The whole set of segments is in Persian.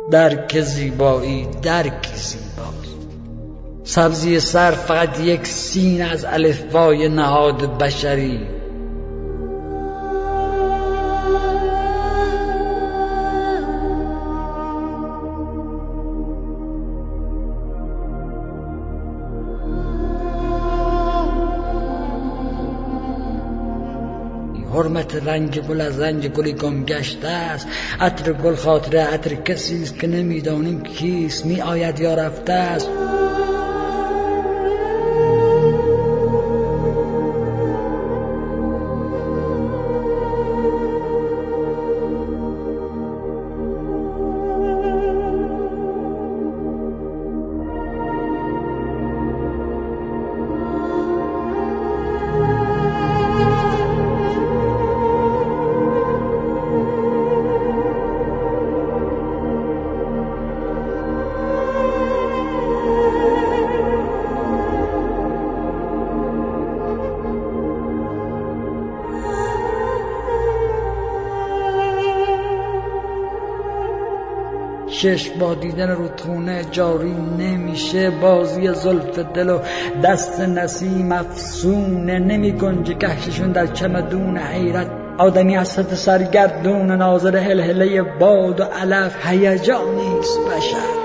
درک زیبایی درک زیباست. سبزی سر فقط یک سین از الفبای نهاد بشری. حرمت رنگ گل از رنگ گلی گم گشته است. عطر گل خاطره عطر کسی است که نمیدانیم کیست، می آید یا رفته است. چشم با دیدن رودخونه جاری نمیشه. بازی زلف دل و دست نسیم افسونه، نمی گنجه گشتشون در چمدون حیرت. آدمی حسرت سرگردون، ناظر هلهله باد و علف. هیجانی است بشر.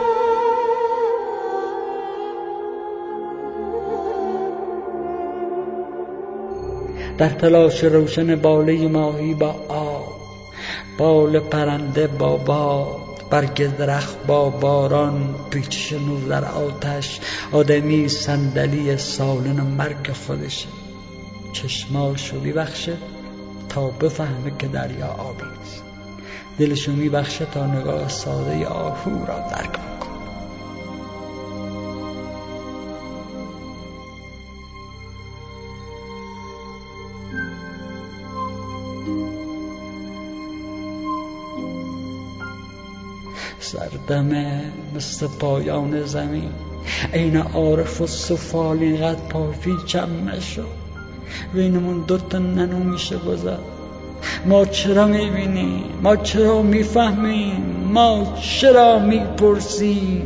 در تلاش روشن باله ماهی با آب، بال پرنده با باد، برگ درخت با باران، پیچش نور در آتش. آدمی صندلی سالن مرگ خودشه. چشماشو میبخشه تا بفهمه که دریا آبیست. دلشو میبخشه تا نگاه ساده آهو را درک کنه. سردمه مثل پایان زمین، عین عارف و سفال. اینقدر پاپیچم نشو، بینمون دوتا ننو میشه گذار. ما چرا میبینیم؟ ما چرا میفهمیم؟ ما چرا میپرسیم؟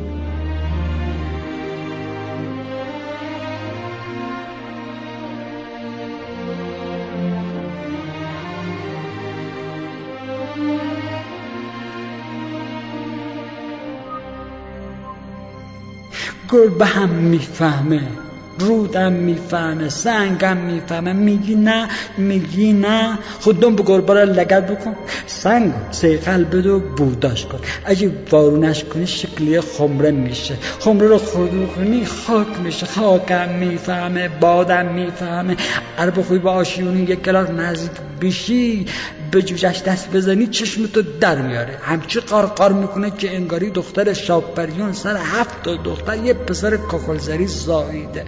گل به هم میفهمه، رودم میفهمه، سنگم میفهمه. میگی نه خودم به گربه را لگد بکن. سنگ سیقل بده و بوداش کن. اگه وارونش کنی شکلی خمره میشه. خمره رو خودو کنی خاک میشه. خاکم میفهمه، بادم میفهمه. عرب خوی با آشیونی یک کلاس نزدیک بشی، به جوجش دست بزنی چشمتو در میاره. همچی قارقار میکنه که انگاری دختر شاپریون سر 7 دختر یه پسر کاکلزری زاییده.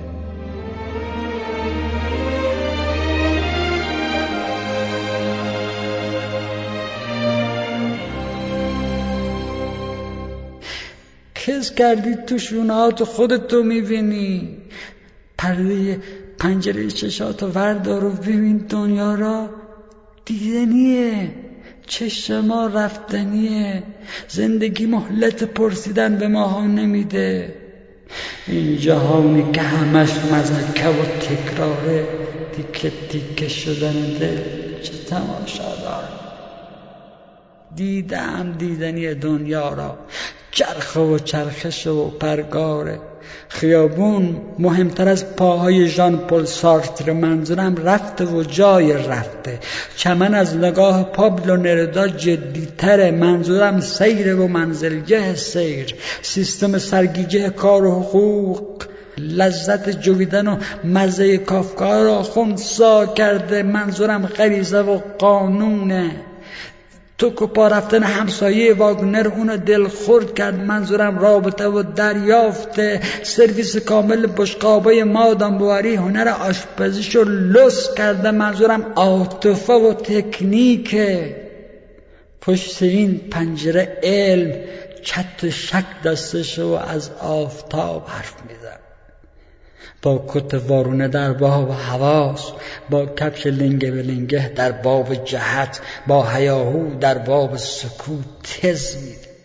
کس کردی تو شونهات خودتو میبینی. پرده پنجره چشاتو وردار و ببین دنیا را. دیدنیه، چشم ما رفتنیه. زندگی مهلت پرسیدن به ماها نمیده. این جهانی که همش مزکه و تکراره، تیکه تیکه شدن دل چه تماشا داره. دیدم دیدنی دنیا را، چرخه و چرخش و پرگاره. خیابون مهمتر از پاهای ژان پل سارتر. منظورم رفته و جای رفته. چمن از نگاه پابلو نردا جدیتره. منظورم سیر و منزلگه سیر. سیستم سرگیجه کار و حقوق لذت جویدن و مزه کافکا را خنثی کرده. منظورم غریزه و قانونه. تو که پا رفتن همسایه واگنر اونو دل خورد کرد. منظورم رابطه و دریافته. سرویس کامل بشقابای مادام بواری هنر آشپزیشو لوس کرده. منظورم عاطفه و تکنیکه. پشت این پنجره علم چت شک دستشو از آفتاب حرف میزن. با کت وارونه در باب حواس، با کفش لنگه به لنگه در باب جهت، با هیاهو در باب سکوت تز میده.